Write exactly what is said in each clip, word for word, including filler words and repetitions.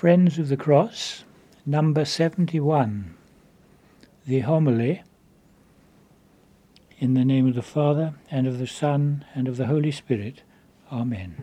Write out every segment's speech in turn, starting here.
Friends of the Cross, number seventy-one, the homily. In the name of the Father, and of the Son, and of the Holy Spirit. Amen.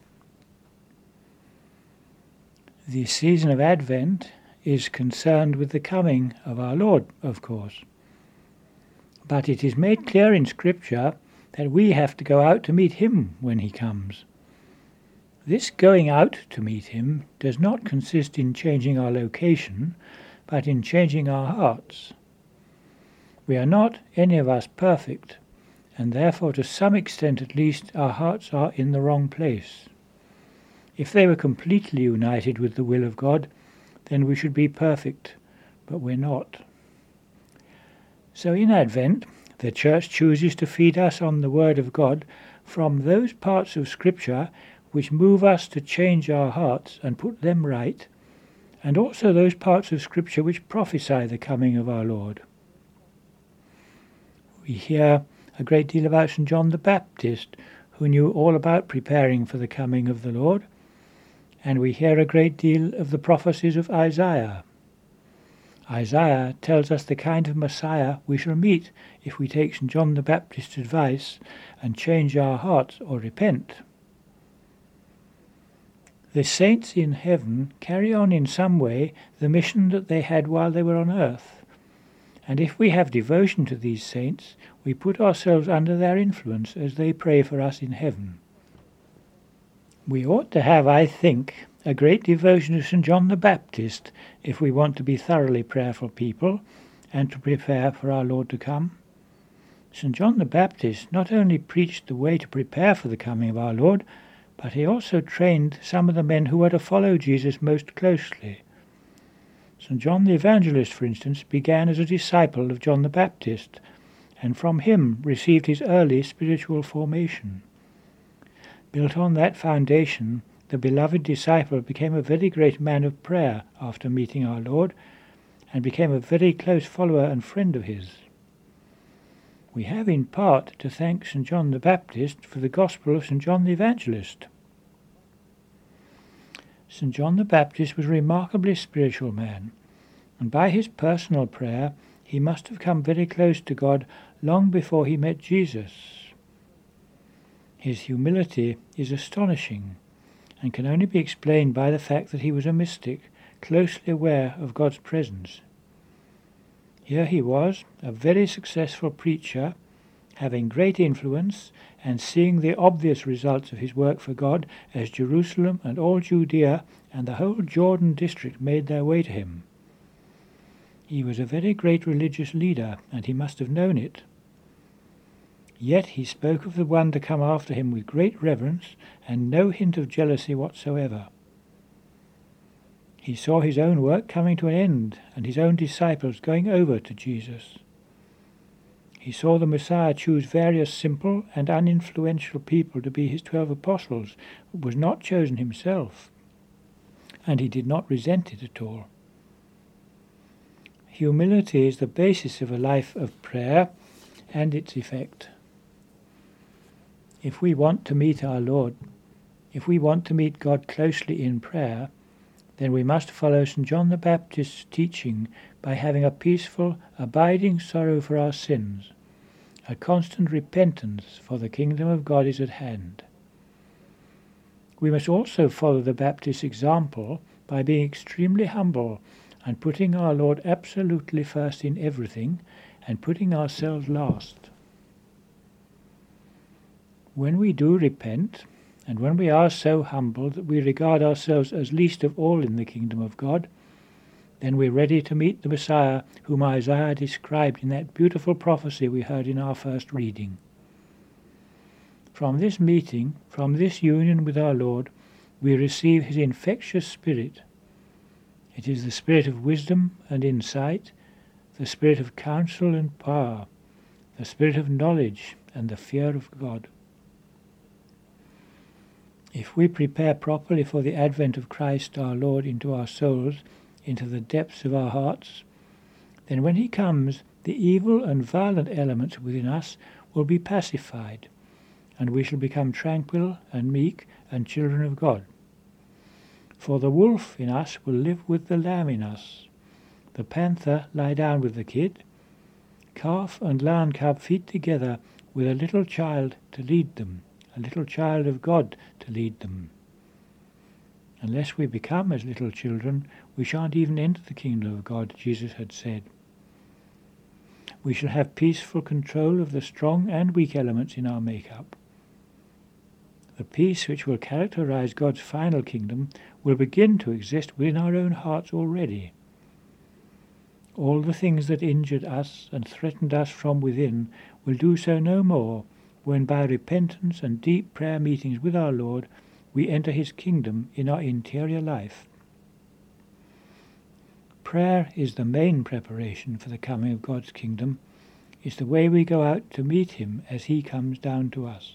The season of Advent is concerned with the coming of our Lord, of course. But it is made clear in Scripture that we have to go out to meet him when he comes. This going out to meet him does not consist in changing our location, but in changing our hearts. We are not, any of us, perfect, and therefore to some extent at least our hearts are in the wrong place. If they were completely united with the will of God, then we should be perfect, but we're not. So in Advent, the Church chooses to feed us on the Word of God from those parts of Scripture which move us to change our hearts and put them right, and also those parts of Scripture which prophesy the coming of our Lord. We hear a great deal about Saint John the Baptist, who knew all about preparing for the coming of the Lord, and we hear a great deal of the prophecies of Isaiah. Isaiah tells us the kind of Messiah we shall meet if we take Saint John the Baptist's advice and change our hearts or repent. The saints in heaven carry on in some way the mission that they had while they were on earth, and if we have devotion to these saints, we put ourselves under their influence as they pray for us in heaven. We ought to have, I think, a great devotion to Saint John the Baptist if we want to be thoroughly prayerful people and to prepare for our Lord to come. Saint John the Baptist not only preached the way to prepare for the coming of our Lord, but he also trained some of the men who were to follow Jesus most closely. Saint John the Evangelist, for instance, began as a disciple of John the Baptist, and from him received his early spiritual formation. Built on that foundation, the beloved disciple became a very great man of prayer after meeting our Lord, and became a very close follower and friend of his. We have in part to thank Saint John the Baptist for the Gospel of Saint John the Evangelist. Saint John the Baptist was a remarkably spiritual man, and by his personal prayer he must have come very close to God long before he met Jesus. His humility is astonishing, and can only be explained by the fact that he was a mystic, closely aware of God's presence. Here he was, a very successful preacher, having great influence, and seeing the obvious results of his work for God as Jerusalem and all Judea and the whole Jordan district made their way to him. He was a very great religious leader, and he must have known it. Yet he spoke of the one to come after him with great reverence and no hint of jealousy whatsoever. He saw his own work coming to an end and his own disciples going over to Jesus. He saw the Messiah choose various simple and uninfluential people to be his twelve apostles, but was not chosen himself, and he did not resent it at all. Humility is the basis of a life of prayer and its effect. If we want to meet our Lord, if we want to meet God closely in prayer, then we must follow Saint John the Baptist's teaching by having a peaceful, abiding sorrow for our sins, a constant repentance, for the kingdom of God is at hand. We must also follow the Baptist's example by being extremely humble and putting our Lord absolutely first in everything and putting ourselves last. When we do repent, and when we are so humble that we regard ourselves as least of all in the kingdom of God, then we're ready to meet the Messiah whom Isaiah described in that beautiful prophecy we heard in our first reading. From this meeting, from this union with our Lord, we receive his infectious spirit. It is the spirit of wisdom and insight, the spirit of counsel and power, the spirit of knowledge and the fear of God. If we prepare properly for the advent of Christ our Lord into our souls, into the depths of our hearts, then when he comes, the evil and violent elements within us will be pacified, and we shall become tranquil and meek and children of God. For the wolf in us will live with the lamb in us, the panther lie down with the kid, calf and lion cub feed together with a little child to lead them, a little child of God to lead them. Unless we become as little children, we shan't even enter the kingdom of God, Jesus had said. We shall have peaceful control of the strong and weak elements in our make-up. The peace which will characterize God's final kingdom will begin to exist within our own hearts already. All the things that injured us and threatened us from within will do so no more when by repentance and deep prayer meetings with our Lord we enter his kingdom in our interior life. Prayer is the main preparation for the coming of God's kingdom. It's the way we go out to meet him as he comes down to us.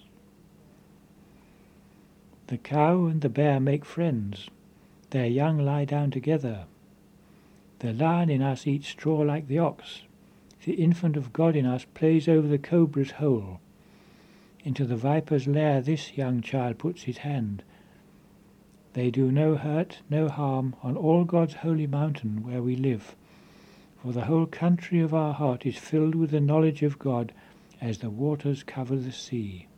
The cow and the bear make friends. Their young lie down together. The lion in us eats straw like the ox. The infant of God in us plays over the cobra's hole. Into the viper's lair this young child puts his hand. They do no hurt, no harm on all God's holy mountain where we live, for the whole country of our heart is filled with the knowledge of God as the waters cover the sea.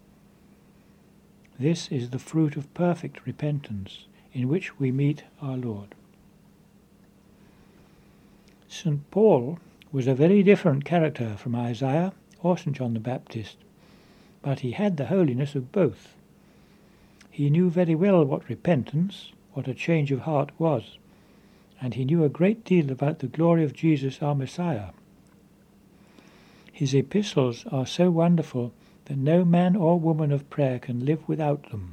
This is the fruit of perfect repentance, in which we meet our Lord. Saint Paul was a very different character from Isaiah or Saint John the Baptist, but he had the holiness of both. He knew very well what repentance, what a change of heart was, and he knew a great deal about the glory of Jesus our Messiah. His epistles are so wonderful that no man or woman of prayer can live without them.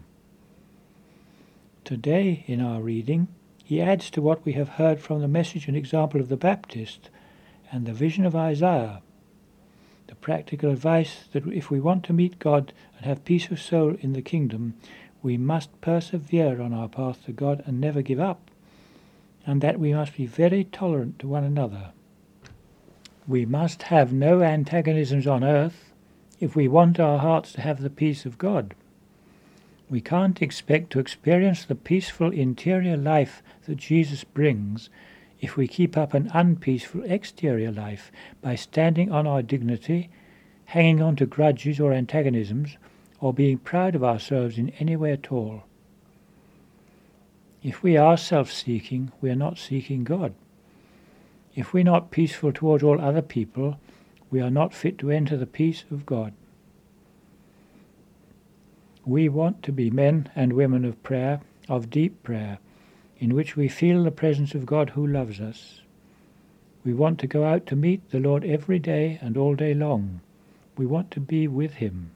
Today, in our reading, he adds to what we have heard from the message and example of the Baptist and the vision of Isaiah, the practical advice that if we want to meet God and have peace of soul in the kingdom, we must persevere on our path to God and never give up, and that we must be very tolerant to one another. We must have no antagonisms on earth if we want our hearts to have the peace of God. We can't expect to experience the peaceful interior life that Jesus brings if we keep up an unpeaceful exterior life by standing on our dignity, hanging on to grudges or antagonisms, or being proud of ourselves in any way at all. If we are self-seeking, we are not seeking God. If we are not peaceful towards all other people, we are not fit to enter the peace of God. We want to be men and women of prayer, of deep prayer, in which we feel the presence of God who loves us. We want to go out to meet the Lord every day and all day long. We want to be with him.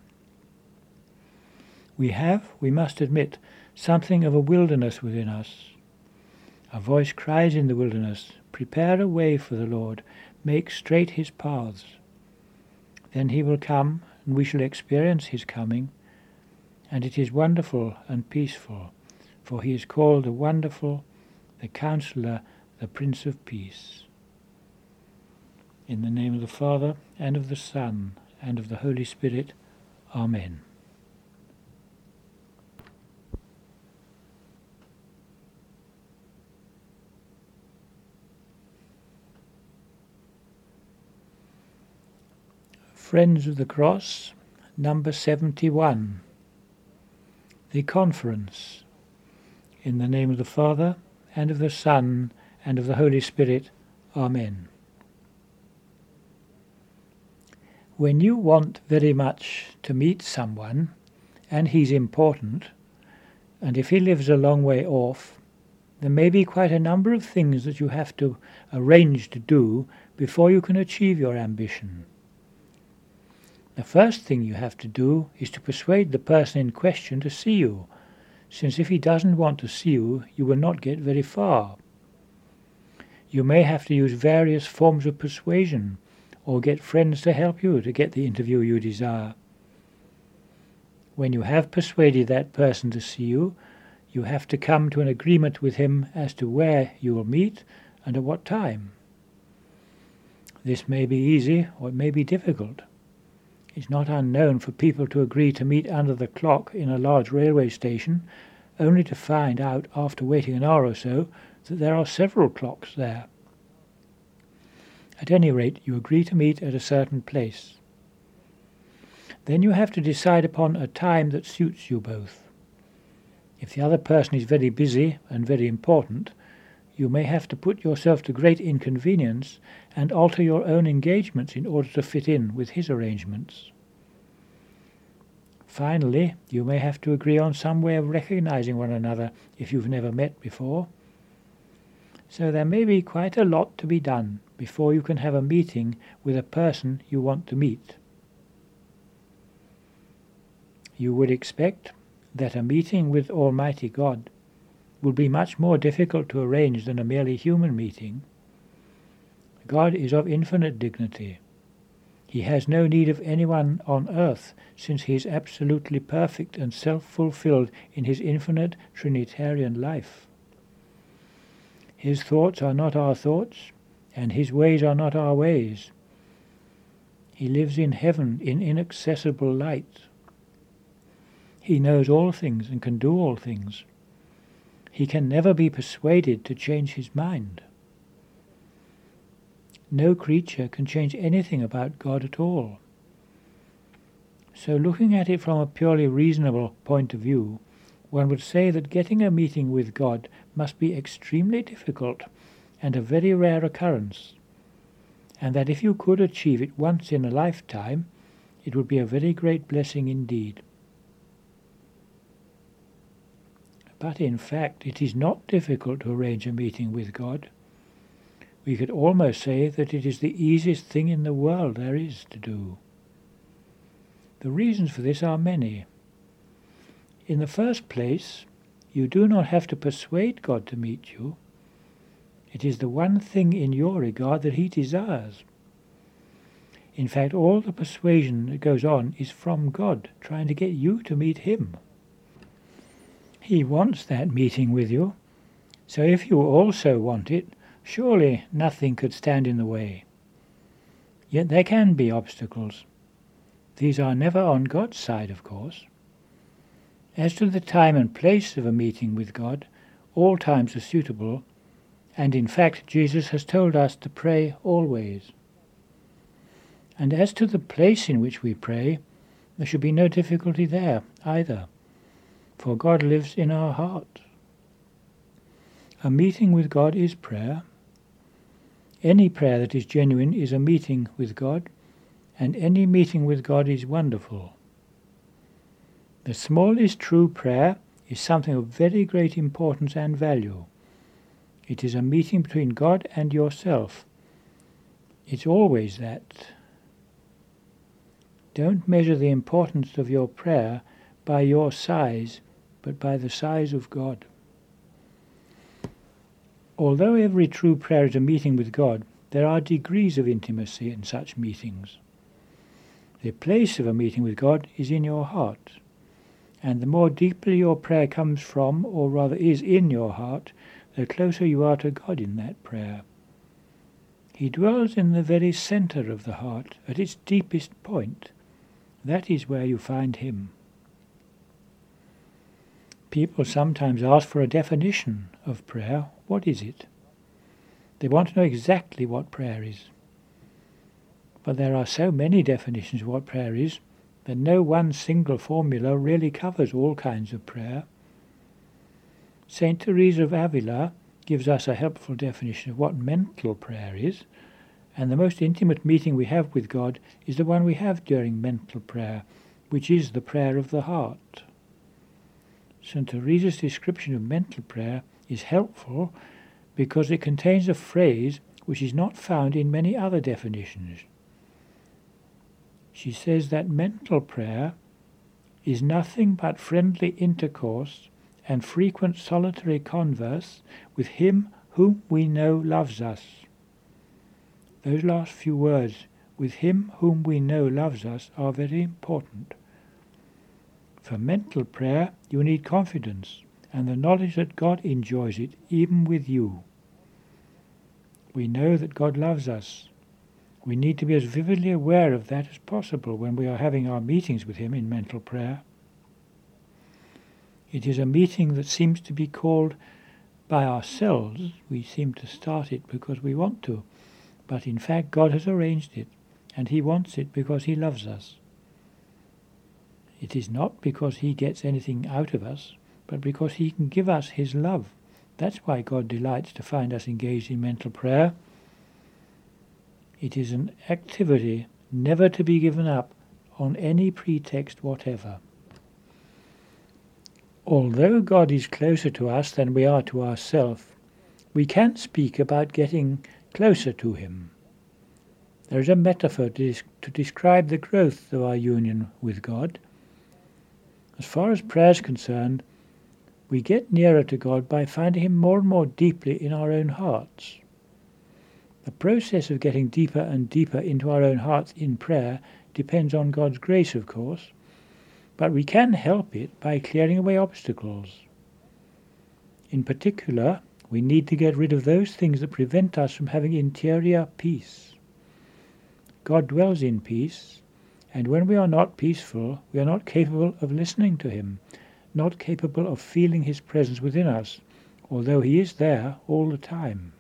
We have, we must admit, something of a wilderness within us. A voice cries in the wilderness, "Prepare a way for the Lord, make straight his paths." Then he will come, and we shall experience his coming, and it is wonderful and peaceful, for he is called the Wonderful, the Counselor, the Prince of Peace. In the name of the Father, and of the Son, and of the Holy Spirit. Amen. Friends of the Cross, number seventy-one. The Conference. In the name of the Father, and of the Son, and of the Holy Spirit. Amen. When you want very much to meet someone, and he's important, and if he lives a long way off, there may be quite a number of things that you have to arrange to do before you can achieve your ambition. The first thing you have to do is to persuade the person in question to see you, since if he doesn't want to see you, you will not get very far. You may have to use various forms of persuasion, or get friends to help you to get the interview you desire. When you have persuaded that person to see you, you have to come to an agreement with him as to where you will meet and at what time. This may be easy or it may be difficult. It's not unknown for people to agree to meet under the clock in a large railway station only to find out after waiting an hour or so that there are several clocks there. At any rate, you agree to meet at a certain place. Then you have to decide upon a time that suits you both. If the other person is very busy and very important, you may have to put yourself to great inconvenience and alter your own engagements in order to fit in with his arrangements. Finally, you may have to agree on some way of recognizing one another if you've never met before. So there may be quite a lot to be done before you can have a meeting with a person you want to meet. You would expect that a meeting with Almighty God will be much more difficult to arrange than a merely human meeting. God is of infinite dignity. He has no need of anyone on earth, since he is absolutely perfect and self-fulfilled in his infinite Trinitarian life. His thoughts are not our thoughts, and his ways are not our ways. He lives in heaven in inaccessible light. He knows all things and can do all things. He can never be persuaded to change his mind. No creature can change anything about God at all. So looking at it from a purely reasonable point of view, one would say that getting a meeting with God must be extremely difficult and a very rare occurrence, and that if you could achieve it once in a lifetime, it would be a very great blessing indeed. But in fact, it is not difficult to arrange a meeting with God. We could almost say that it is the easiest thing in the world there is to do. The reasons for this are many. In the first place, you do not have to persuade God to meet you. It is the one thing in your regard that he desires. In fact, all the persuasion that goes on is from God, trying to get you to meet him. He wants that meeting with you, so if you also want it, surely nothing could stand in the way. Yet there can be obstacles. These are never on God's side, of course. As to the time and place of a meeting with God, all times are suitable, and in fact Jesus has told us to pray always. And as to the place in which we pray, there should be no difficulty there either, for God lives in our heart. A meeting with God is prayer. Any prayer that is genuine is a meeting with God, and any meeting with God is wonderful. The smallest true prayer is something of very great importance and value. It is a meeting between God and yourself. It's always that. Don't measure the importance of your prayer by your size, but by the size of God. Although every true prayer is a meeting with God, there are degrees of intimacy in such meetings. The place of a meeting with God is in your heart, and the more deeply your prayer comes from, or rather is in your heart, the closer you are to God in that prayer. He dwells in the very centre of the heart, at its deepest point. That is where you find him. People sometimes ask for a definition of prayer. What is it? They want to know exactly what prayer is. But there are so many definitions of what prayer is that no one single formula really covers all kinds of prayer. Saint Teresa of Avila gives us a helpful definition of what mental prayer is, and the most intimate meeting we have with God is the one we have during mental prayer, which is the prayer of the heart. Saint Teresa's description of mental prayer is helpful because it contains a phrase which is not found in many other definitions. She says that mental prayer is nothing but friendly intercourse and frequent solitary converse with him whom we know loves us. Those last few words, with him whom we know loves us, are very important. For mental prayer, you need confidence and the knowledge that God enjoys it even with you. We know that God loves us. We need to be as vividly aware of that as possible when we are having our meetings with him in mental prayer. It is a meeting that seems to be called by ourselves. We seem to start it because we want to, but in fact God has arranged it, and he wants it because he loves us. It is not because he gets anything out of us, but because he can give us his love. That's why God delights to find us engaged in mental prayer. It is an activity never to be given up on any pretext whatever. Although God is closer to us than we are to ourselves, we can speak about getting closer to him. There is a metaphor to, dis- to describe the growth of our union with God. As far as prayer is concerned, we get nearer to God by finding him more and more deeply in our own hearts. The process of getting deeper and deeper into our own hearts in prayer depends on God's grace, of course, but we can help it by clearing away obstacles. In particular, we need to get rid of those things that prevent us from having interior peace. God dwells in peace, and when we are not peaceful, we are not capable of listening to him, not capable of feeling his presence within us, although he is there all the time.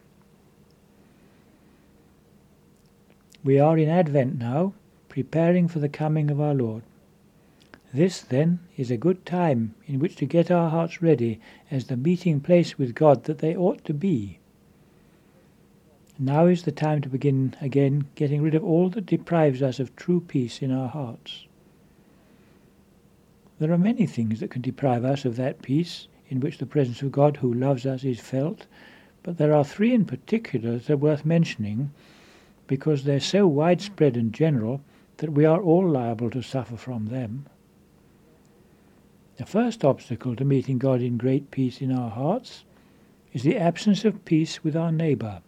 We are in Advent now, preparing for the coming of our Lord. This, then, is a good time in which to get our hearts ready as the meeting place with God that they ought to be. Now is the time to begin again getting rid of all that deprives us of true peace in our hearts. There are many things that can deprive us of that peace in which the presence of God who loves us is felt, but there are three in particular that are worth mentioning because they're so widespread and general that we are all liable to suffer from them. The first obstacle to meeting God in great peace in our hearts is the absence of peace with our neighbour.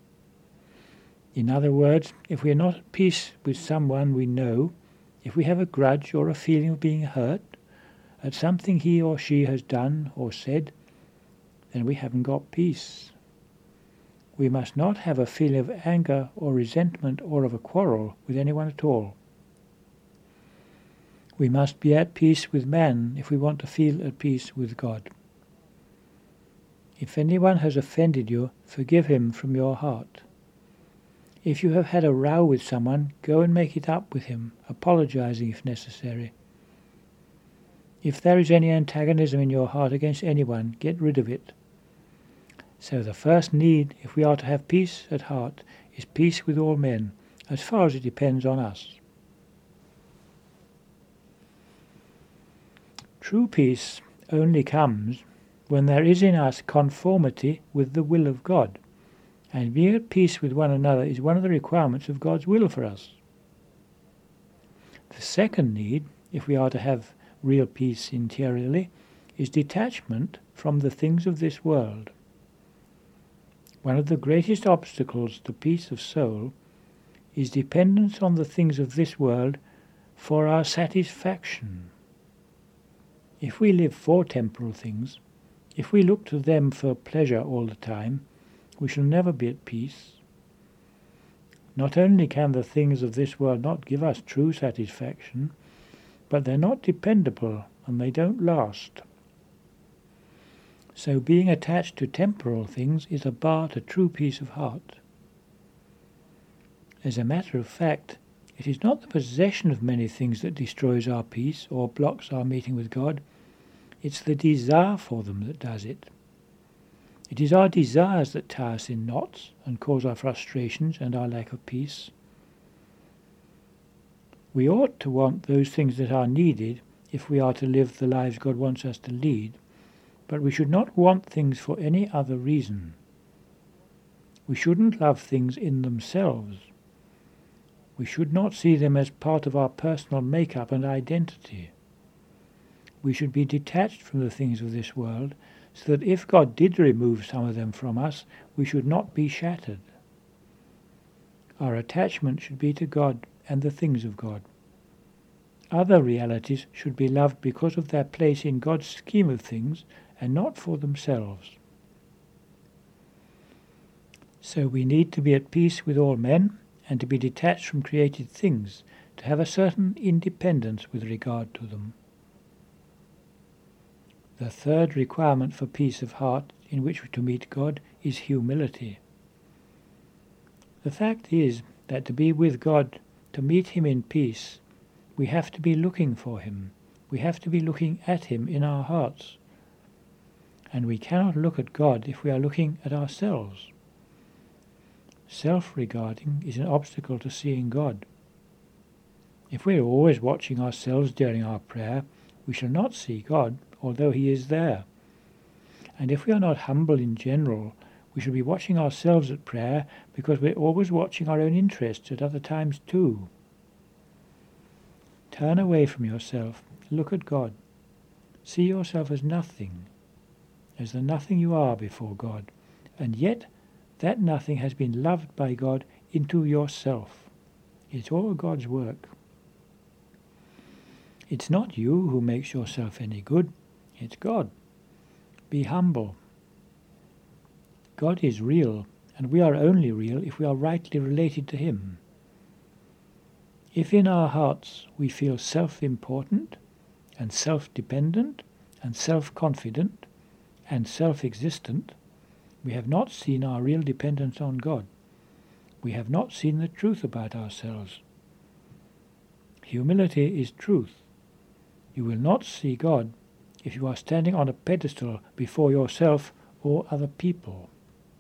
In other words, if we are not at peace with someone we know, if we have a grudge or a feeling of being hurt at something he or she has done or said, then we haven't got peace. We must not have a feeling of anger or resentment or of a quarrel with anyone at all. We must be at peace with man if we want to feel at peace with God. If anyone has offended you, forgive him from your heart. If you have had a row with someone, go and make it up with him, apologizing if necessary. If there is any antagonism in your heart against anyone, get rid of it. So the first need, if we are to have peace at heart, is peace with all men, as far as it depends on us. True peace only comes when there is in us conformity with the will of God, and being at peace with one another is one of the requirements of God's will for us. The second need, if we are to have real peace interiorly, is detachment from the things of this world. One of the greatest obstacles to peace of soul is dependence on the things of this world for our satisfaction. If we live for temporal things, if we look to them for pleasure all the time, we shall never be at peace. Not only can the things of this world not give us true satisfaction, but they're not dependable and they don't last. So being attached to temporal things is a bar to true peace of heart. As a matter of fact, it is not the possession of many things that destroys our peace or blocks our meeting with God. It's the desire for them that does it. It is our desires that tie us in knots and cause our frustrations and our lack of peace. We ought to want those things that are needed if we are to live the lives God wants us to lead, but we should not want things for any other reason. We shouldn't love things in themselves. We should not see them as part of our personal make-up and identity. We should be detached from the things of this world, so that if God did remove some of them from us, we should not be shattered. Our attachment should be to God and the things of God. Other realities should be loved because of their place in God's scheme of things and not for themselves. So we need to be at peace with all men and to be detached from created things, to have a certain independence with regard to them. The third requirement for peace of heart in which to meet God is humility. The fact is that to be with God, to meet him in peace, we have to be looking for him. We have to be looking at him in our hearts. And we cannot look at God if we are looking at ourselves. Self-regarding is an obstacle to seeing God. If we are always watching ourselves during our prayer, we shall not see God, although he is there. And if we are not humble in general, we shall be watching ourselves at prayer because we're always watching our own interests at other times too. Turn away from yourself, look at God. See yourself as nothing, as the nothing you are before God, and yet that nothing has been loved by God into yourself. It's all God's work. It's not you who makes yourself any good, it's God. Be humble. God is real, and we are only real if we are rightly related to him. If in our hearts we feel self-important, and self-dependent, and self-confident, and self-existent, we have not seen our real dependence on God. We have not seen the truth about ourselves. Humility is truth. You will not see God if you are standing on a pedestal before yourself or other people.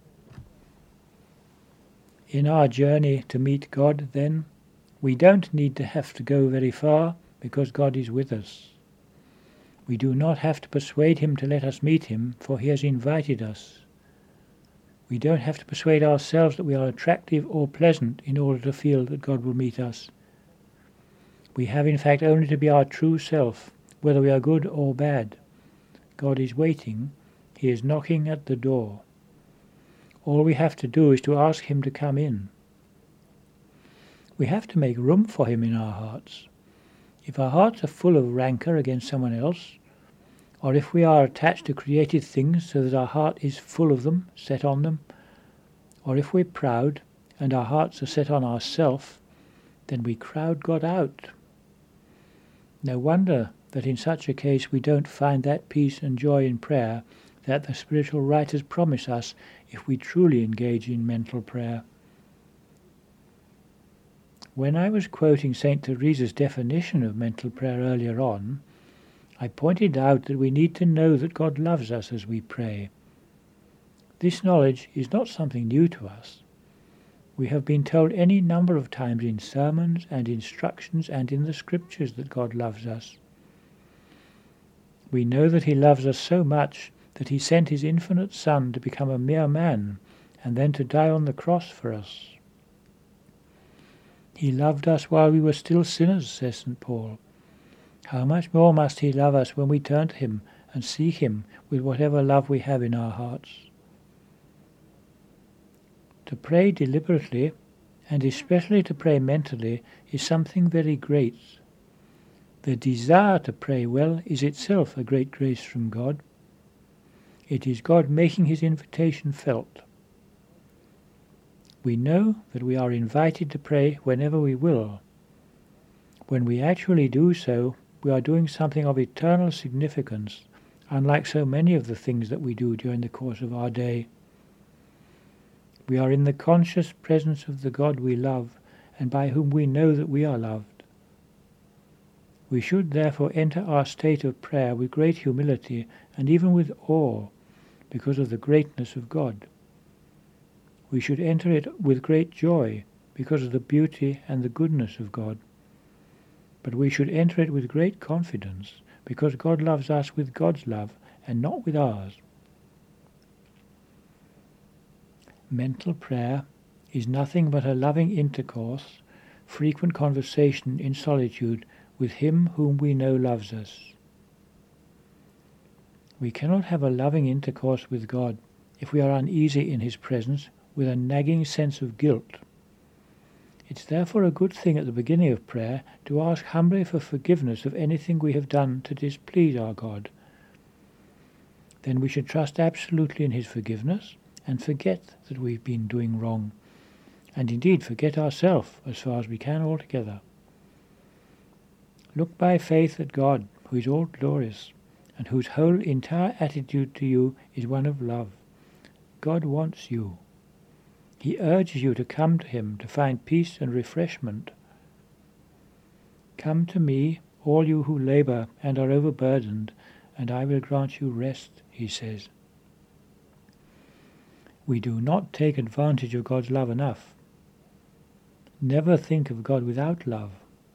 In our journey to meet God, then, we don't need to have to go very far because God is with us. We do not have to persuade him to let us meet him, for he has invited us. We don't have to persuade ourselves that we are attractive or pleasant in order to feel that God will meet us. We have in fact only to be our true self, whether we are good or bad. God is waiting. He is knocking at the door. All we have to do is to ask him to come in. We have to make room for him in our hearts. If our hearts are full of rancour against someone else, or if we are attached to created things so that our heart is full of them, set on them, or if we're proud and our hearts are set on ourself, then we crowd God out. No wonder that in such a case we don't find that peace and joy in prayer that the spiritual writers promise us if we truly engage in mental prayer. When I was quoting Saint Teresa's definition of mental prayer earlier on, I pointed out that we need to know that God loves us as we pray. This knowledge is not something new to us. We have been told any number of times in sermons and instructions and in the scriptures that God loves us. We know that he loves us so much that he sent his infinite Son to become a mere man and then to die on the cross for us. He loved us while we were still sinners, says Saint Paul. How much more must he love us when we turn to him and seek him with whatever love we have in our hearts? To pray deliberately, and especially to pray mentally, is something very great. The desire to pray well is itself a great grace from God. It is God making his invitation felt. We know that we are invited to pray whenever we will. When we actually do so, we are doing something of eternal significance, unlike so many of the things that we do during the course of our day. We are in the conscious presence of the God we love, and by whom we know that we are loved. We should therefore enter our state of prayer with great humility and even with awe, because of the greatness of God. We should enter it with great joy, because of the beauty and the goodness of God. But we should enter it with great confidence, because God loves us with God's love and not with ours. Mental prayer is nothing but a loving intercourse, frequent conversation in solitude with him whom we know loves us. We cannot have a loving intercourse with God if we are uneasy in his presence with a nagging sense of guilt. It's therefore a good thing at the beginning of prayer to ask humbly for forgiveness of anything we have done to displease our God. Then we should trust absolutely in his forgiveness and forget that we've been doing wrong, and indeed forget ourselves as far as we can altogether. Look by faith at God, who is all glorious, and whose whole entire attitude to you is one of love. God wants you. He urges you to come to him to find peace and refreshment. Come to me, all you who labour and are overburdened, and I will grant you rest, he says. We do not take advantage of God's love enough. Never think of God without love.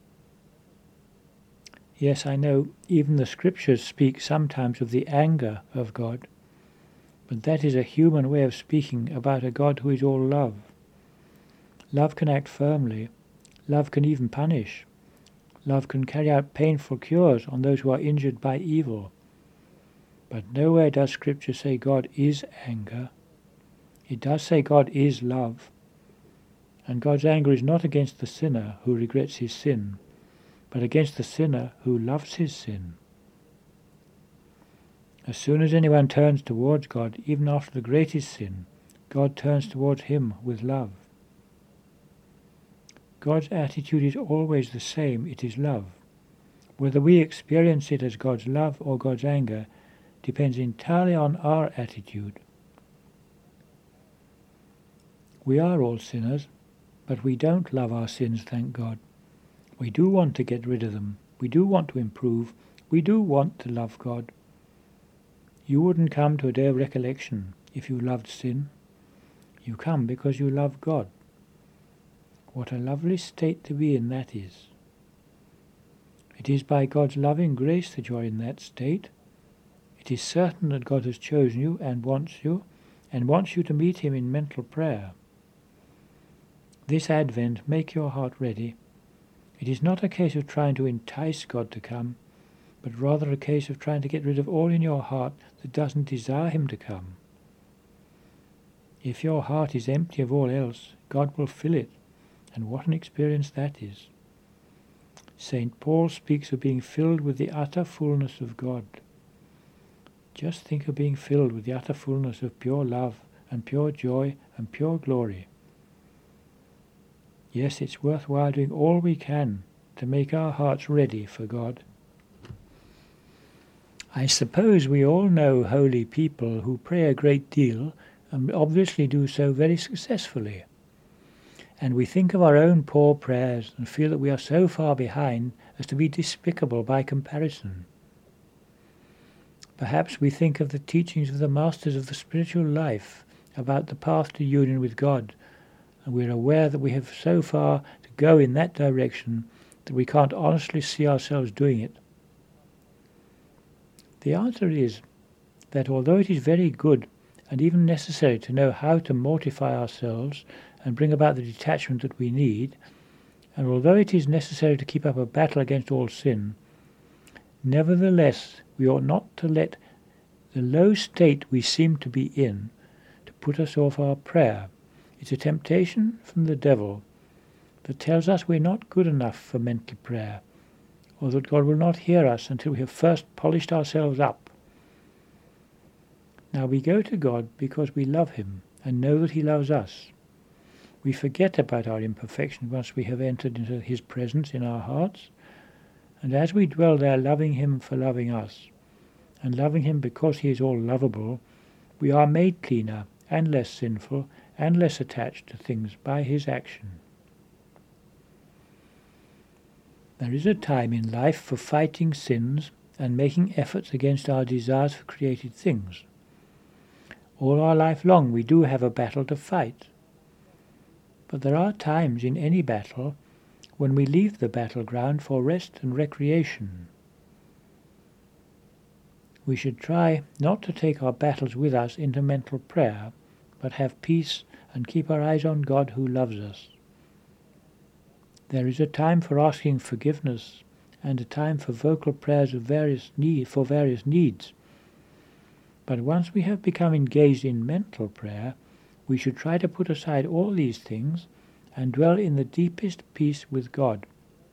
Yes, I know, even the scriptures speak sometimes of the anger of God, but that is a human way of speaking about a God who is all love. Love can act firmly. Love can even punish. Love can carry out painful cures on those who are injured by evil. But nowhere does Scripture say God is anger. It does say God is love. And God's anger is not against the sinner who regrets his sin, but against the sinner who loves his sin. As soon as anyone turns towards God, even after the greatest sin, God turns towards him with love. God's attitude is always the same, it is love. Whether we experience it as God's love or God's anger depends entirely on our attitude. We are all sinners, but we don't love our sins, thank God. We do want to get rid of them. We do want to improve. We do want to love God. You wouldn't come to a day of recollection if you loved sin. You come because you love God. What a lovely state to be in that is. It is by God's loving grace that you are in that state. It is certain that God has chosen you and wants you, and wants you to meet him in mental prayer. This Advent, make your heart ready. It is not a case of trying to entice God to come, but rather a case of trying to get rid of all in your heart that doesn't desire him to come. If your heart is empty of all else, God will fill it. And what an experience that is. Saint Paul speaks of being filled with the utter fullness of God. Just think of being filled with the utter fullness of pure love and pure joy and pure glory. Yes, it's worthwhile doing all we can to make our hearts ready for God. I suppose we all know holy people who pray a great deal and obviously do so very successfully. And we think of our own poor prayers and feel that we are so far behind as to be despicable by comparison. Perhaps we think of the teachings of the masters of the spiritual life about the path to union with God, and we are aware that we have so far to go in that direction that we can't honestly see ourselves doing it. The answer is that although it is very good and even necessary to know how to mortify ourselves and bring about the detachment that we need, and although it is necessary to keep up a battle against all sin, nevertheless we ought not to let the low state we seem to be in to put us off our prayer. It's a temptation from the devil that tells us we're not good enough for mental prayer, or that God will not hear us until we have first polished ourselves up. Now we go to God because we love him and know that he loves us. We forget about our imperfection once we have entered into his presence in our hearts, and as we dwell there loving him for loving us, and loving him because he is all lovable, we are made cleaner and less sinful and less attached to things by his action. There is a time in life for fighting sins and making efforts against our desires for created things. All our life long we do have a battle to fight. But there are times in any battle when we leave the battleground for rest and recreation. We should try not to take our battles with us into mental prayer, but have peace and keep our eyes on God who loves us. There is a time for asking forgiveness and a time for vocal prayers of various need, for various needs. But once we have become engaged in mental prayer, we should try to put aside all these things and dwell in the deepest peace with God.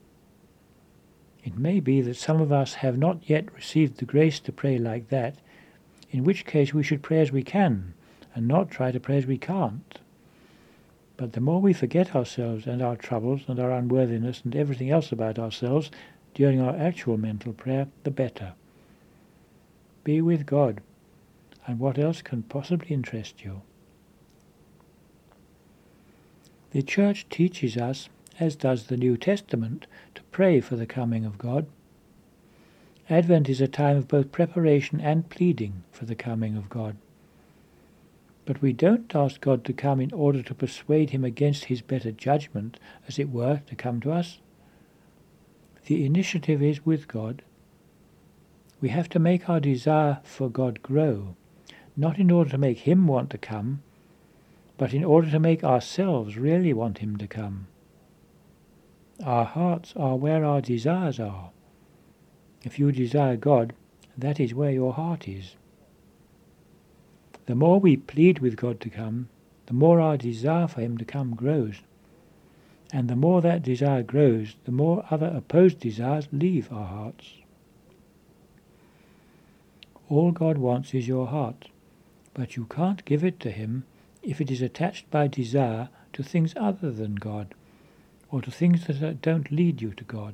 It may be that some of us have not yet received the grace to pray like that, in which case we should pray as we can, and not try to pray as we can't. But the more we forget ourselves and our troubles and our unworthiness and everything else about ourselves during our actual mental prayer, the better. Be with God, and what else can possibly interest you? The Church teaches us, as does the New Testament, to pray for the coming of God. Advent is a time of both preparation and pleading for the coming of God. But we don't ask God to come in order to persuade him against his better judgment, as it were, to come to us. The initiative is with God. We have to make our desire for God grow, not in order to make him want to come, but in order to make ourselves really want him to come. Our hearts are where our desires are. If you desire God, that is where your heart is. The more we plead with God to come, the more our desire for him to come grows. And the more that desire grows, the more other opposed desires leave our hearts. All God wants is your heart, but you can't give it to him if it is attached by desire to things other than God, or to things that don't lead you to God.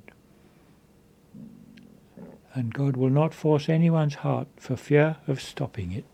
And God will not force anyone's heart for fear of stopping it.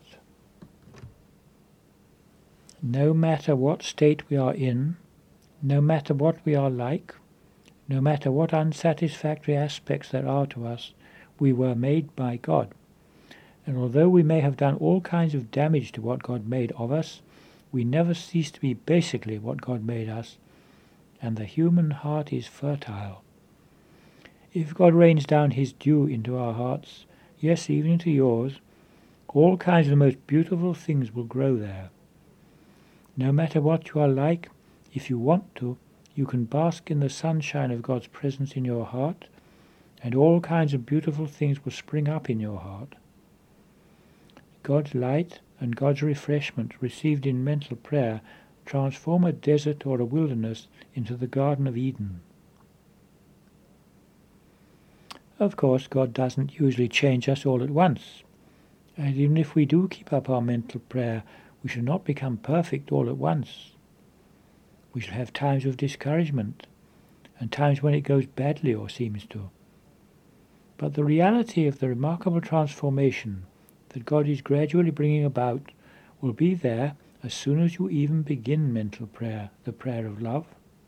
No matter what state we are in, no matter what we are like, no matter what unsatisfactory aspects there are to us, we were made by God. And although we may have done all kinds of damage to what God made of us, we never cease to be basically what God made us, and the human heart is fertile. If God rains down his dew into our hearts, yes, even into yours, all kinds of the most beautiful things will grow there. No matter what you are like, if you want to, you can bask in the sunshine of God's presence in your heart, and all kinds of beautiful things will spring up in your heart. God's light and God's refreshment received in mental prayer transform a desert or a wilderness into the Garden of Eden. Of course, God doesn't usually change us all at once, and even if we do keep up our mental prayer, we shall not become perfect all at once. We shall have times of discouragement, and times when it goes badly or seems to. But the reality of the remarkable transformation that God is gradually bringing about will be there as soon as you even begin mental prayer, the prayer of love.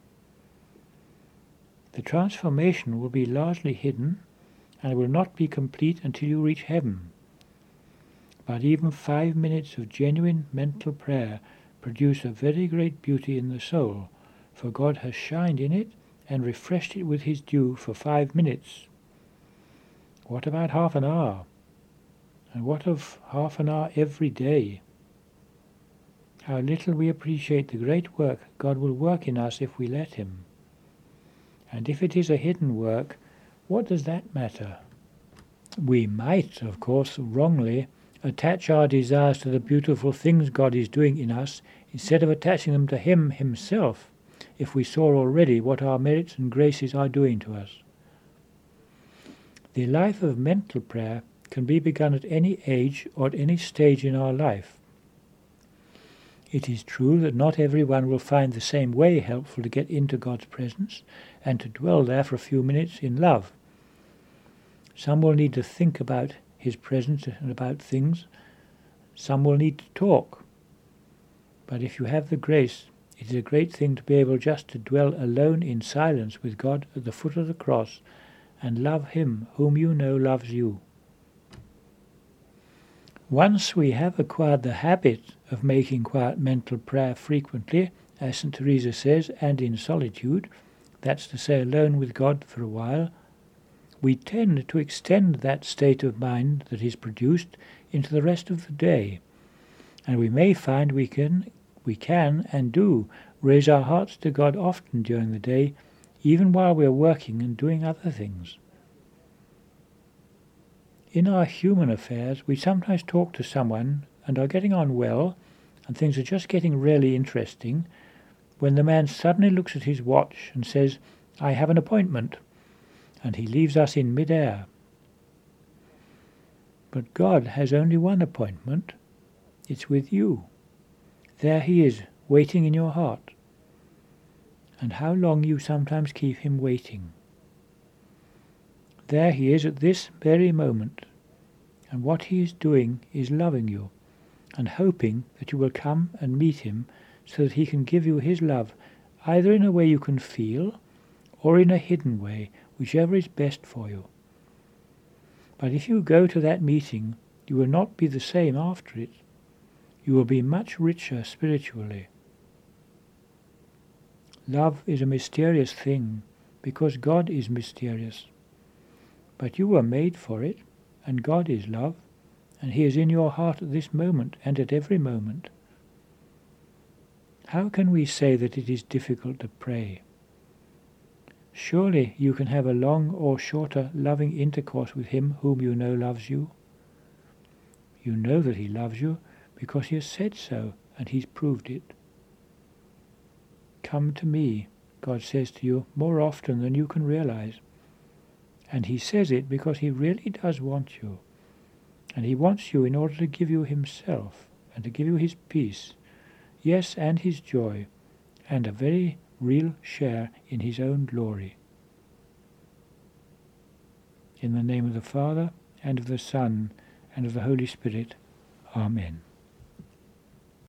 The transformation will be largely hidden and will not be complete until you reach heaven. But even five minutes of genuine mental prayer produce a very great beauty in the soul, for God has shined in it and refreshed it with his dew for five minutes. What about half an hour? And what of half an hour every day? How little we appreciate the great work God will work in us if we let him. And if it is a hidden work, what does that matter? We might, of course, wrongly, attach our desires to the beautiful things God is doing in us instead of attaching them to him himself, if we saw already what our merits and graces are doing to us. The life of mental prayer can be begun at any age or at any stage in our life. It is true that not everyone will find the same way helpful to get into God's presence and to dwell there for a few minutes in love. Some will need to think about his presence and about things. Some will need to talk. But if you have the grace, it is a great thing to be able just to dwell alone in silence with God at the foot of the cross and love him whom you know loves you. Once we have acquired the habit of making quiet mental prayer frequently, as Saint Teresa says, and in solitude, that's to say alone with God for a while, we tend to extend that state of mind that is produced into the rest of the day, and we may find we can, we can and do raise our hearts to God often during the day, even while we are working and doing other things. In our human affairs, we sometimes talk to someone and are getting on well, and things are just getting really interesting, when the man suddenly looks at his watch and says, "I have an appointment," and he leaves us in mid-air. But God has only one appointment. It's with you. There he is, waiting in your heart. And how long you sometimes keep him waiting. There he is at this very moment. And what he is doing is loving you, and hoping that you will come and meet him so that he can give you his love, either in a way you can feel, or in a hidden way, whichever is best for you. But if you go to that meeting, you will not be the same after it. You will be much richer spiritually. Love is a mysterious thing, because God is mysterious. But you were made for it, and God is love, and he is in your heart at this moment and at every moment. How can we say that it is difficult to pray? Surely you can have a long or shorter loving intercourse with him whom you know loves you. You know that he loves you because he has said so, and he's proved it. Come to me, God says to you, more often than you can realize. And he says it because he really does want you. And he wants you in order to give you himself, and to give you his peace, yes, and his joy, and a very real share in his own glory. In the name of the Father, and of the Son, and of the Holy Spirit. Amen.